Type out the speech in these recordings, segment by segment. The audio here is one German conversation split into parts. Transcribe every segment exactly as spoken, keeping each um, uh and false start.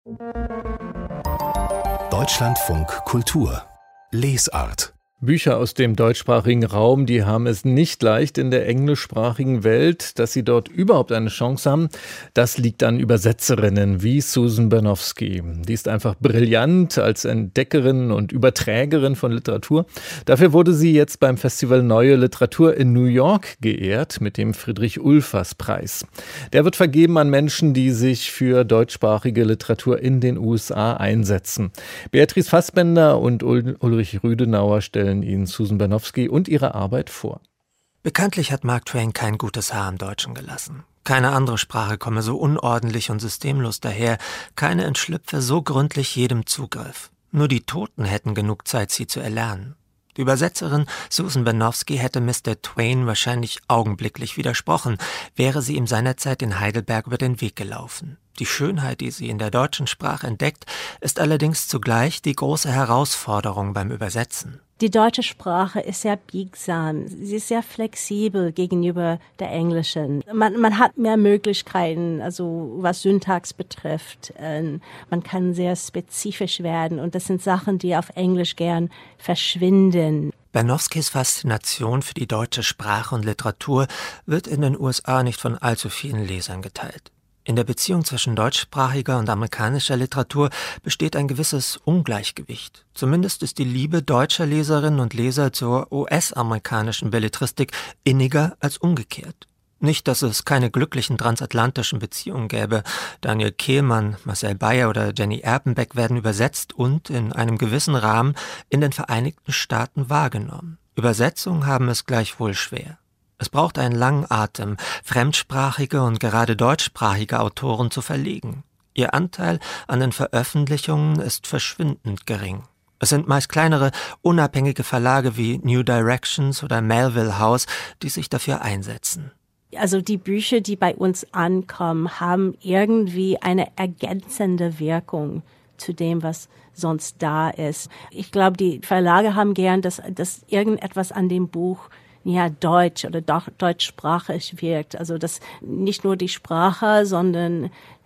Deutschlandfunk Kultur Lesart. Bücher aus dem deutschsprachigen Raum, die haben es nicht leicht in der englischsprachigen Welt. Dass sie dort überhaupt eine Chance haben, das liegt an Übersetzerinnen wie Susan Bernofsky. Die ist einfach brillant als Entdeckerin und Überträgerin von Literatur. Dafür wurde sie jetzt beim Festival Neue Literatur in New York geehrt mit dem Friedrich-Ulfers-Preis. Der wird vergeben an Menschen, die sich für deutschsprachige Literatur in den U S A einsetzen. Beatrice Fassbender und Ulrich Rüdenauer stellen Ihnen Susan Bernofsky und ihre Arbeit vor. Bekanntlich hat Mark Twain kein gutes Haar im Deutschen gelassen. Keine andere Sprache komme so unordentlich und systemlos daher, keine entschlüpfe so gründlich jedem Zugriff. Nur die Toten hätten genug Zeit, sie zu erlernen. Die Übersetzerin Susan Bernofsky hätte Mister Twain wahrscheinlich augenblicklich widersprochen, wäre sie ihm seinerzeit in Heidelberg über den Weg gelaufen. Die Schönheit, die sie in der deutschen Sprache entdeckt, ist allerdings zugleich die große Herausforderung beim Übersetzen. Die deutsche Sprache ist sehr biegsam, sie ist sehr flexibel gegenüber der englischen. Man, man hat mehr Möglichkeiten, also was Syntax betrifft. Man kann sehr spezifisch werden und das sind Sachen, die auf Englisch gern verschwinden. Bernofskys Faszination für die deutsche Sprache und Literatur wird in den U S A nicht von allzu vielen Lesern geteilt. In der Beziehung zwischen deutschsprachiger und amerikanischer Literatur besteht ein gewisses Ungleichgewicht. Zumindest ist die Liebe deutscher Leserinnen und Leser zur U S-amerikanischen Belletristik inniger als umgekehrt. Nicht, dass es keine glücklichen transatlantischen Beziehungen gäbe. Daniel Kehlmann, Marcel Beyer oder Jenny Erpenbeck werden übersetzt und in einem gewissen Rahmen in den Vereinigten Staaten wahrgenommen. Übersetzungen haben es gleichwohl schwer. Es braucht einen langen Atem, fremdsprachige und gerade deutschsprachige Autoren zu verlegen. Ihr Anteil an den Veröffentlichungen ist verschwindend gering. Es sind meist kleinere, unabhängige Verlage wie New Directions oder Melville House, die sich dafür einsetzen. Also die Bücher, die bei uns ankommen, haben irgendwie eine ergänzende Wirkung zu dem, was sonst da ist. Ich glaube, die Verlage haben gern, dass, dass irgendetwas an dem Buch ja deutsch oder doch deutschsprachig wirkt. Also dass nicht nur die Sprache, sondern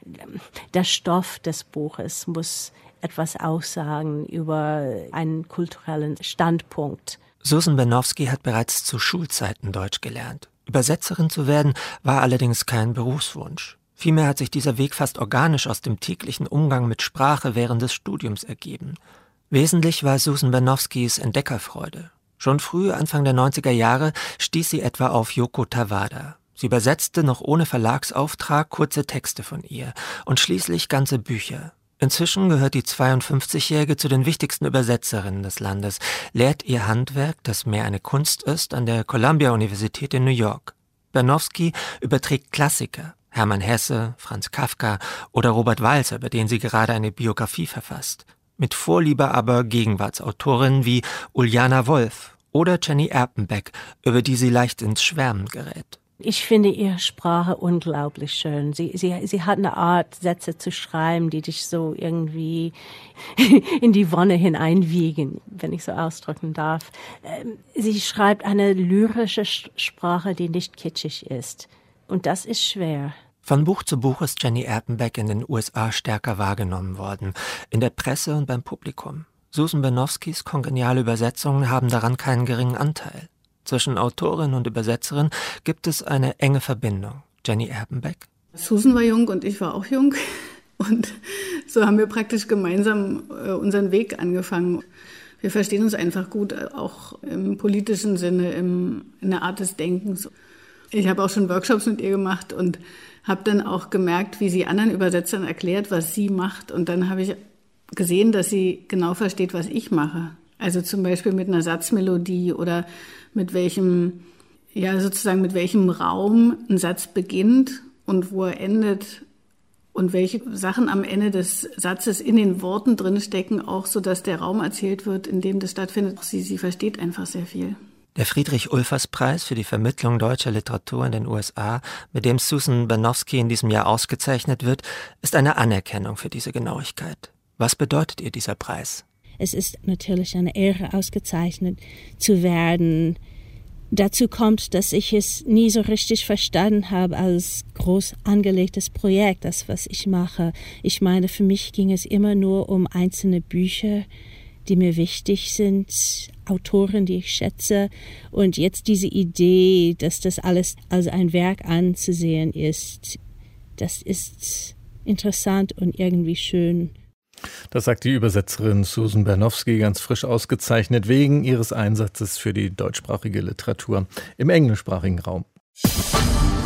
der Stoff des Buches muss etwas aussagen über einen kulturellen Standpunkt. Susan Bernofsky hat bereits zu Schulzeiten Deutsch gelernt. Übersetzerin zu werden war allerdings kein Berufswunsch. Vielmehr hat sich dieser Weg fast organisch aus dem täglichen Umgang mit Sprache während des Studiums ergeben. Wesentlich war Susan Bernofskys Entdeckerfreude. Schon früh, Anfang der neunziger Jahre, stieß sie etwa auf Yoko Tawada. Sie übersetzte noch ohne Verlagsauftrag kurze Texte von ihr und schließlich ganze Bücher. Inzwischen gehört die zweiundfünfzigjährige zu den wichtigsten Übersetzerinnen des Landes, lehrt ihr Handwerk, das mehr eine Kunst ist, an der Columbia-Universität in New York. Bernofsky überträgt Klassiker, Hermann Hesse, Franz Kafka oder Robert Walser, über den sie gerade eine Biografie verfasst. Mit Vorliebe aber Gegenwartsautorinnen wie Uljana Wolf oder Jenny Erpenbeck, über die sie leicht ins Schwärmen gerät. Ich finde ihre Sprache unglaublich schön. Sie, sie, sie hat eine Art, Sätze zu schreiben, die dich so irgendwie in die Wonne hineinwiegen, wenn ich so ausdrücken darf. Sie schreibt eine lyrische Sprache, die nicht kitschig ist. Und das ist schwer. Von Buch zu Buch ist Jenny Erpenbeck in den U S A stärker wahrgenommen worden, in der Presse und beim Publikum. Susan Bernofskys kongeniale Übersetzungen haben daran keinen geringen Anteil. Zwischen Autorin und Übersetzerin gibt es eine enge Verbindung. Jenny Erpenbeck? Susan war jung und ich war auch jung. Und so haben wir praktisch gemeinsam unseren Weg angefangen. Wir verstehen uns einfach gut, auch im politischen Sinne, im, in der Art des Denkens. Ich habe auch schon Workshops mit ihr gemacht und habe dann auch gemerkt, wie sie anderen Übersetzern erklärt, was sie macht. Und dann habe ich gesehen, dass sie genau versteht, was ich mache. Also zum Beispiel mit einer Satzmelodie oder mit welchem, ja sozusagen mit welchem Raum ein Satz beginnt und wo er endet und welche Sachen am Ende des Satzes in den Worten drinstecken, auch so, dass der Raum erzählt wird, in dem das stattfindet. Sie, sie versteht einfach sehr viel. Der Friedrich-Ulfers-Preis für die Vermittlung deutscher Literatur in den U S A, mit dem Susan Bernofsky in diesem Jahr ausgezeichnet wird, ist eine Anerkennung für diese Genauigkeit. Was bedeutet ihr dieser Preis? Es ist natürlich eine Ehre, ausgezeichnet zu werden Dazu kommt, dass ich es nie so richtig verstanden habe als groß angelegtes Projekt, das, was ich mache. Ich meine, für mich ging es immer nur um einzelne Bücher, die mir wichtig sind, Autoren, die ich schätze. Und jetzt diese Idee, dass das alles als ein Werk anzusehen ist, das ist interessant und irgendwie schön. Das sagt die Übersetzerin Susan Bernowski, ganz frisch ausgezeichnet wegen ihres Einsatzes für die deutschsprachige Literatur im englischsprachigen Raum.